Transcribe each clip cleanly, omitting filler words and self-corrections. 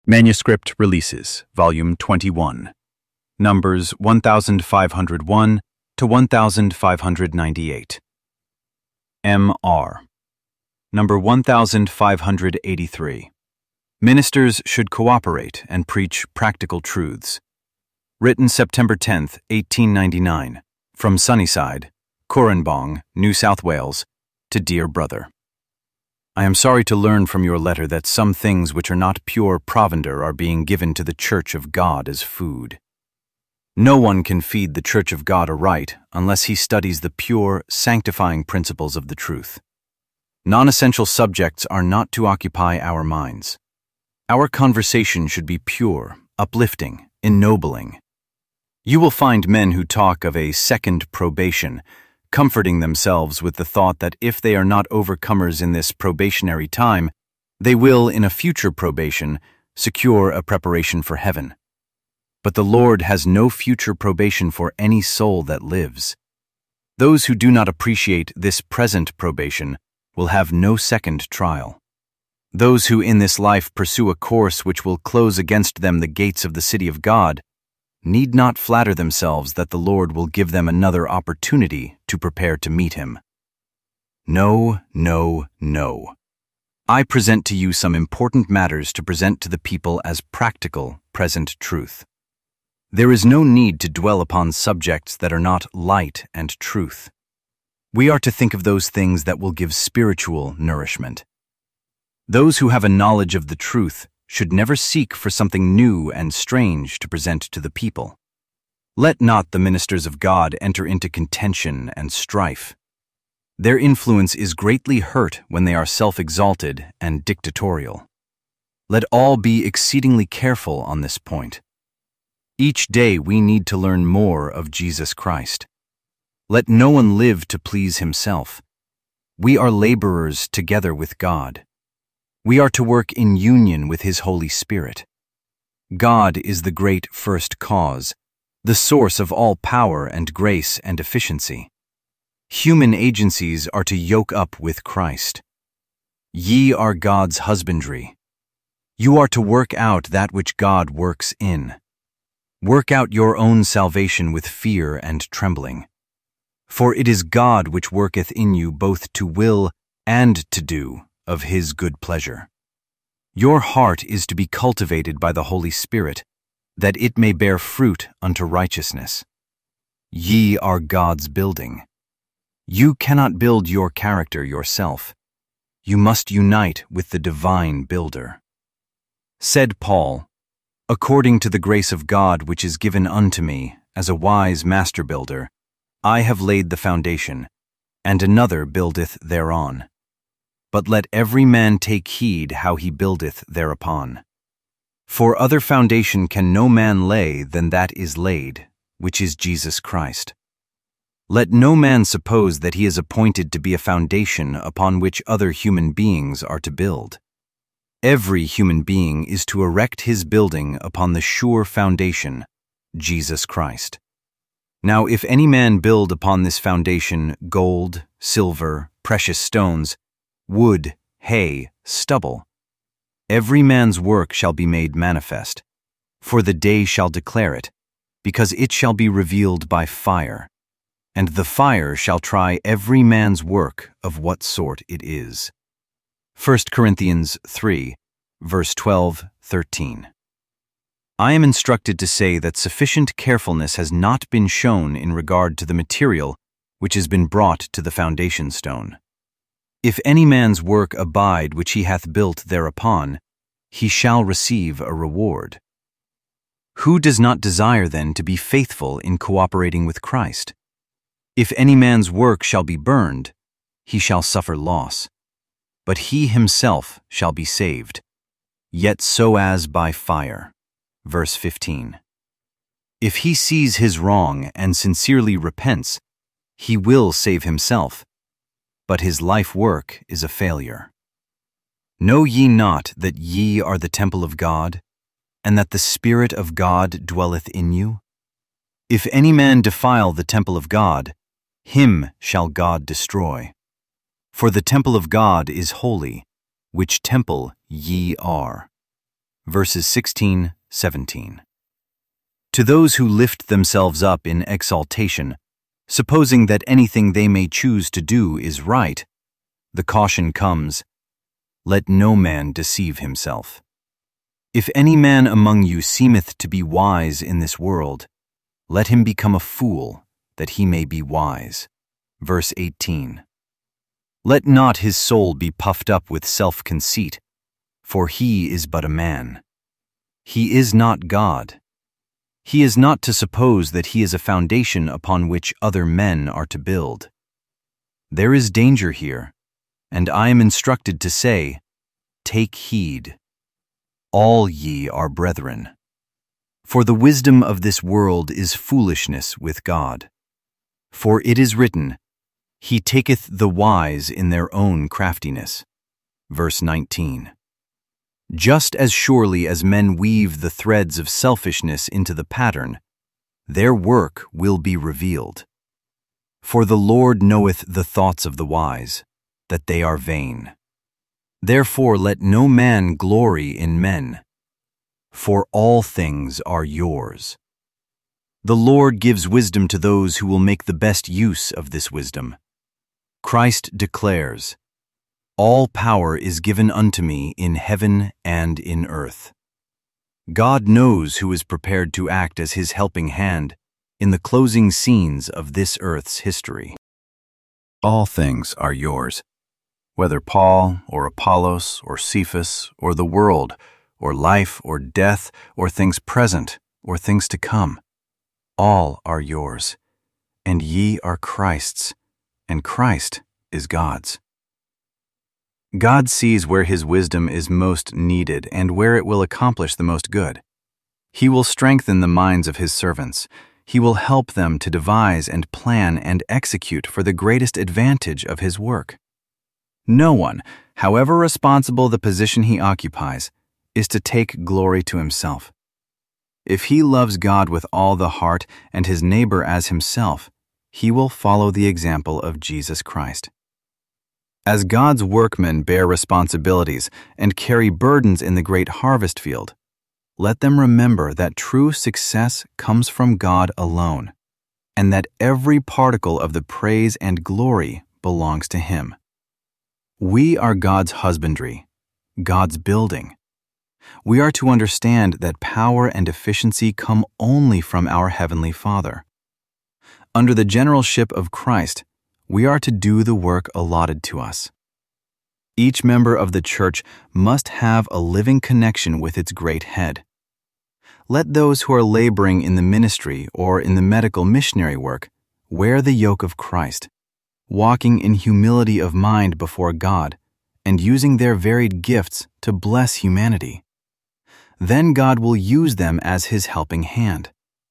Manuscript Releases, Volume 21, Numbers 1501 to 1598. M.R. Number 1583. Ministers should cooperate and preach practical truths. Written September 10, 1899, from Sunnyside, Corranbong, New South Wales, to Dear Brother. I am sorry to learn from your letter that some things which are not pure provender are being given to the Church of God as food. No one can feed the Church of God aright unless he studies the pure, sanctifying principles of the truth. Non-essential subjects are not to occupy our minds. Our conversation should be pure, uplifting, ennobling. You will find men who talk of a second probation, comforting themselves with the thought that if they are not overcomers in this probationary time, they will, in a future probation, secure a preparation for heaven. But the Lord has no future probation for any soul that lives. Those who do not appreciate this present probation will have no second trial. Those who in this life pursue a course which will close against them the gates of the city of God need not flatter themselves that the Lord will give them another opportunity to prepare to meet Him. No, no, no. I present to you some important matters to present to the people as practical, present truth. There is no need to dwell upon subjects that are not light and truth. We are to think of those things that will give spiritual nourishment. Those who have a knowledge of the truth should never seek for something new and strange to present to the people. Let not the ministers of God enter into contention and strife. Their influence is greatly hurt when they are self-exalted and dictatorial. Let all be exceedingly careful on this point. Each day we need to learn more of Jesus Christ. Let no one live to please himself. We are laborers together with God. We are to work in union with His Holy Spirit. God is the great first cause, the source of all power and grace and efficiency. Human agencies are to yoke up with Christ. Ye are God's husbandry. You are to work out that which God works in. Work out your own salvation with fear and trembling. For it is God which worketh in you both to will and to do of His good pleasure. Your heart is to be cultivated by the Holy Spirit, that it may bear fruit unto righteousness. Ye are God's building. You cannot build your character yourself. You must unite with the divine builder. Said Paul, "According to the grace of God which is given unto me, as a wise master builder, I have laid the foundation, and another buildeth thereon. But let every man take heed how he buildeth thereupon. For other foundation can no man lay than that is laid, which is Jesus Christ. Let no man suppose that he is appointed to be a foundation upon which other human beings are to build. Every human being is to erect his building upon the sure foundation, Jesus Christ. Now if any man build upon this foundation gold, silver, precious stones, wood, hay, stubble, every man's work shall be made manifest, for the day shall declare it, because it shall be revealed by fire, and the fire shall try every man's work of what sort it is." 1 Corinthians 3, verse 12-13. I am instructed to say that sufficient carefulness has not been shown in regard to the material which has been brought to the foundation stone. If any man's work abide which he hath built thereupon, he shall receive a reward. Who does not desire then to be faithful in cooperating with Christ? If any man's work shall be burned, he shall suffer loss, but he himself shall be saved, yet so as by fire. Verse 15. If he sees his wrong and sincerely repents, he will save himself, but his life work is a failure. Know ye not that ye are the temple of God, and that the Spirit of God dwelleth in you? If any man defile the temple of God, him shall God destroy. For the temple of God is holy, which temple ye are. verses 16, 17. To those who lift themselves up in exaltation, supposing that anything they may choose to do is right, the caution comes, "Let no man deceive himself. If any man among you seemeth to be wise in this world, let him become a fool, that he may be wise." Verse 18. Let not his soul be puffed up with self-conceit, for he is but a man. He is not God. He is not to suppose that he is a foundation upon which other men are to build. There is danger here, and I am instructed to say, take heed. All ye are brethren. For the wisdom of this world is foolishness with God. For it is written, He taketh the wise in their own craftiness. Verse 19. Just as surely as men weave the threads of selfishness into the pattern, their work will be revealed. For the Lord knoweth the thoughts of the wise, that they are vain. Therefore let no man glory in men, for all things are yours. The Lord gives wisdom to those who will make the best use of this wisdom. Christ declares, All power is given unto me in heaven and in earth. God knows who is prepared to act as his helping hand in the closing scenes of this earth's history. All things are yours, whether Paul or Apollos or Cephas or the world or life or death or things present or things to come. All are yours, and ye are Christ's, and Christ is God's. God sees where his wisdom is most needed and where it will accomplish the most good. He will strengthen the minds of his servants. He will help them to devise and plan and execute for the greatest advantage of his work. No one, however responsible the position he occupies, is to take glory to himself. If he loves God with all the heart and his neighbor as himself, he will follow the example of Jesus Christ. As God's workmen bear responsibilities and carry burdens in the great harvest field, let them remember that true success comes from God alone, and that every particle of the praise and glory belongs to him. We are God's husbandry, God's building. We are to understand that power and efficiency come only from our Heavenly Father. Under the generalship of Christ, we are to do the work allotted to us. Each member of the church must have a living connection with its great head. Let those who are laboring in the ministry or in the medical missionary work wear the yoke of Christ, walking in humility of mind before God and using their varied gifts to bless humanity. Then God will use them as his helping hand.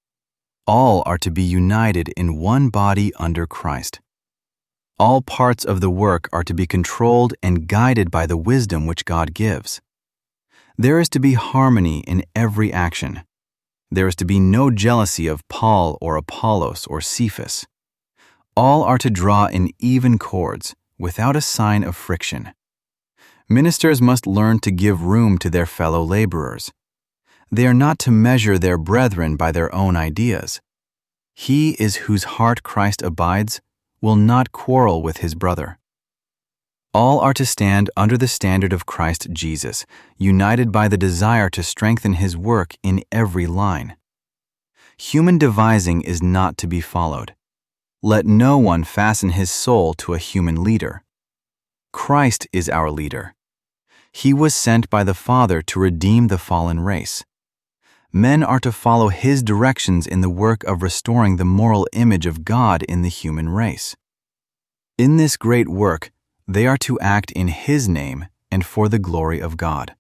All are to be united in one body under Christ. All parts of the work are to be controlled and guided by the wisdom which God gives. There is to be harmony in every action. There is to be no jealousy of Paul or Apollos or Cephas. All are to draw in even chords, without a sign of friction. Ministers must learn to give room to their fellow laborers. They are not to measure their brethren by their own ideas. He is whose heart Christ abides will not quarrel with his brother. All are to stand under the standard of Christ Jesus, united by the desire to strengthen his work in every line. Human devising is not to be followed. Let no one fasten his soul to a human leader. Christ is our leader. He was sent by the Father to redeem the fallen race. Men are to follow his directions in the work of restoring the moral image of God in the human race. In this great work, they are to act in his name and for the glory of God.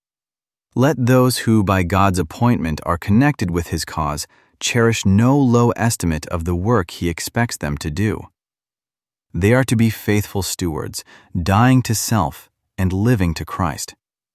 Let those who by God's appointment are connected with his cause cherish no low estimate of the work he expects them to do. They are to be faithful stewards, dying to self and living to Christ.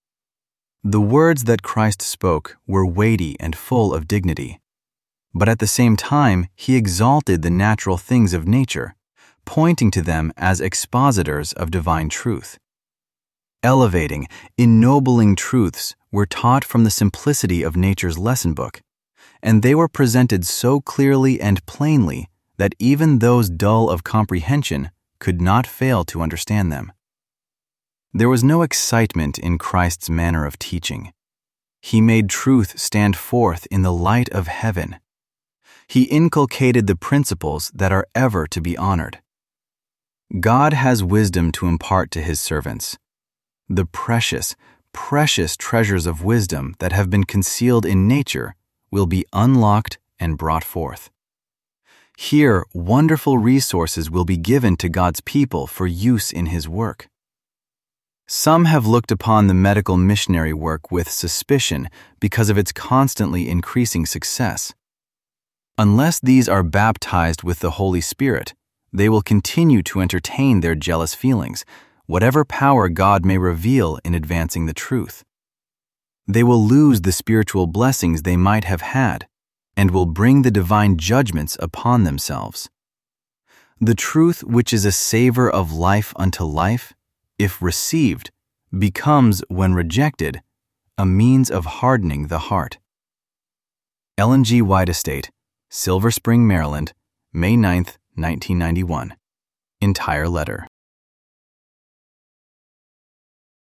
The words that Christ spoke were weighty and full of dignity, but at the same time he exalted the natural things of nature, pointing to them as expositors of divine truth. elevating, ennobling truths were taught from the simplicity of nature's lesson book, and they were presented so clearly and plainly that even those dull of comprehension could not fail to understand them. There was no excitement in Christ's manner of teaching. He made truth stand forth in the light of heaven. He inculcated the principles that are ever to be honored. God has wisdom to impart to His servants. The precious, precious treasures of wisdom that have been concealed in nature will be unlocked and brought forth. Here, wonderful resources will be given to God's people for use in His work. Some have looked upon the medical missionary work with suspicion because of its constantly increasing success. Unless these are baptized with the Holy Spirit, they will continue to entertain their jealous feelings, whatever power God may reveal in advancing the truth. They will lose the spiritual blessings they might have had, and will bring the divine judgments upon themselves. The truth which is a savor of life unto life, if received, becomes, when rejected, a means of hardening the heart. Ellen G. White Estate, Silver Spring, Maryland, May 9, 1991. Entire letter.